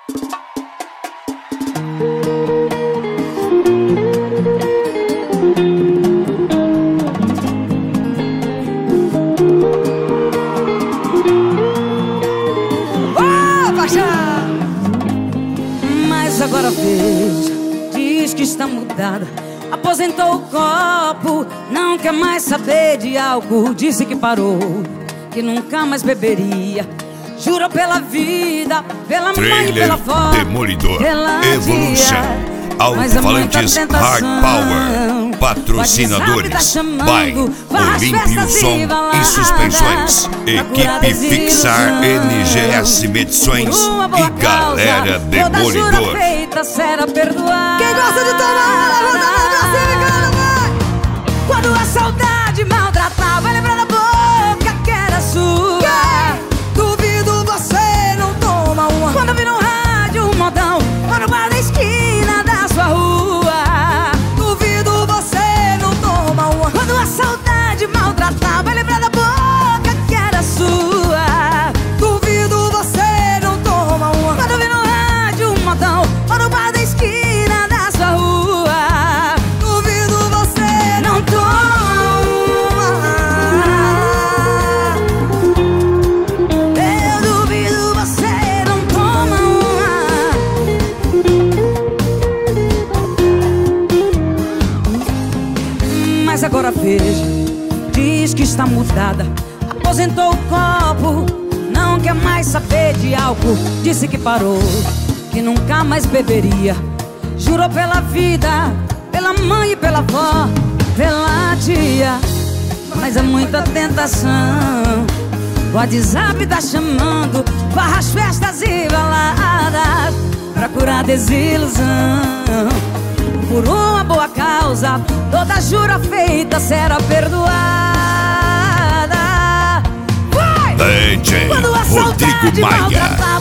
Mas agora veja, diz que está mudada, aposentou o copo, não quer mais saber de álcool. Disse que parou, que nunca mais beberia. Jurou pela vida, pela mãe e pela avó, Demolidor pela Evolution, alto-falantes Hard Power, patrocinadores by Olímpio Som e Suspensões, Equipe Fixar, NGS Medições e Galera Demolidor. Toda jura feita será perdoada. Quem gosta de tomar, levanta a mão pra cima, vai! Quando a saudade maltratar, vai lembrar da boca que era sua. Duvido você não toma uma. Quando vi no rádio um modão, ou no bar da esquina da sua rua. Duvido você não toma uma. Quando a saudade maltratar, vai lembrar da boca que era sua. Duvido você não toma uma. Quando vi no rádio um modão, ou no bar da esquina da sua rua. Duvido você Não toma. Eu duvido você não toma uma. Mas agora veja, diz que está mudada, aposentou o copo, não quer mais saber de álcool. Disse que parou, que nunca mais beberia. Jurou pela vida, pela mãe e pela avó, pela tia. Mas é muita tentação, o WhatsApp tá chamando, farras, festas e baladas, pra curar desilusão. Por uma boa causa, toda jura feita será perdoada. DJ Quando a Rodrigo saudade Maia. maltratar,